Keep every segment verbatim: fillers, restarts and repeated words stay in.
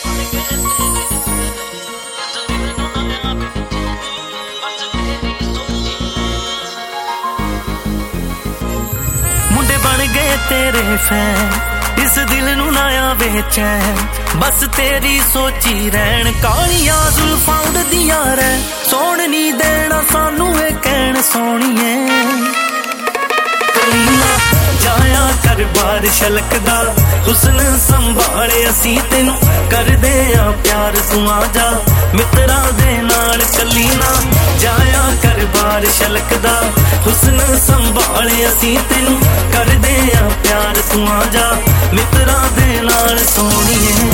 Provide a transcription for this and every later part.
मुंडे बन गए तेरे फैन, इस दिल नू ना आवे चैन, बस तेरी सोची रहन। कालियां जुल्फां उड़दियां रह, सोण नी देना सानू ए कहण सोहणीए। जाया कर बार छलकदा हुस्न संभाले असी तेनू करदे आ प्यार, तू आ जा मित्रा दे नाल चली ना। जाया कर बार छलकदा हुस्न संभाले असी तेनू करदे आ प्यार, तू आ जा मित्रा दे नाल सोहणीए।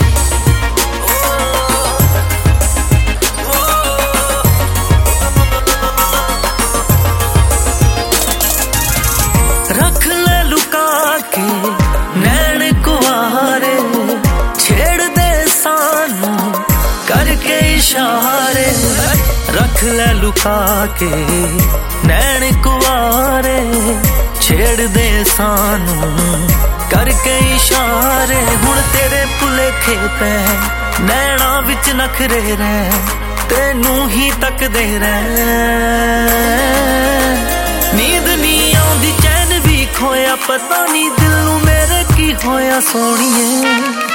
रख ले लुका के नैन कुवारे, छेड़ दे सानू करके इशारे। रख ले लुका के नैन कुवारे, छेड़ दे सानू करके इशारे। हुण तेरे भुलेखे पै नैना विच नखरे रह, तेनू ही तकदे रह। नींद नी आउंदी चैन भी खोया, पता नी दिल नू मेरे की होया सोहणीए।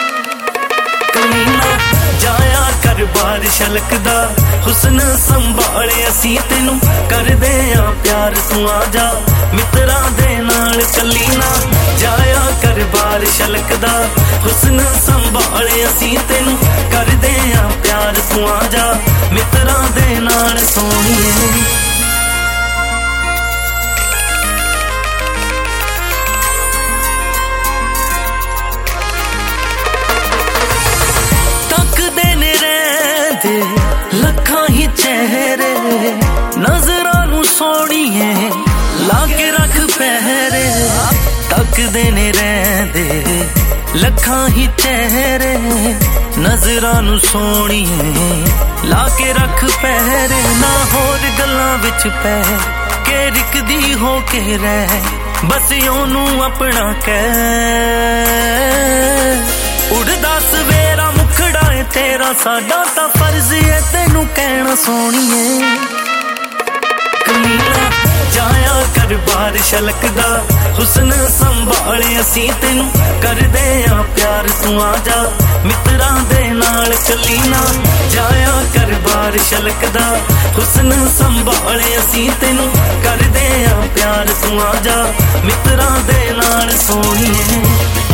कमीना जाया कर बार छलकदा हुस्न संभाले असी तेनू करदे आ प्यार, तू आ जा मित्रा दे नाल चली ना। जाया कर बार छलकदा हुस्न संभाले असी तेनू करदे आ प्यार, तू आ जा मित्रा दे नाल सोहणीए। लखां ही चेहरे नजरां नू सोहणीए, लाके रख पहरे तकदे ने रहिंदे। लखां ही चेहरे नजरां नू सोहणीए, लाके रख पहरे। ना होर गल्लां विच पै के रिकदी हो के रह, बस ओनू अपना कह। उड़दा सवेरा मुखड़ा है तेरा, साडा तां फर्ज है तेनू कहना सोहणीए। कमीना जाया कर बार छलकदा हुस्न संभाले असी तेनू करदे आ प्यार, तू आ जा मित्रा दे नाल चली ना। जाया कर बार छलकदा हुस्न संभाले असी तेनू करदे आ प्यार, तू आ जा मित्रा दे नाल सोहणीए।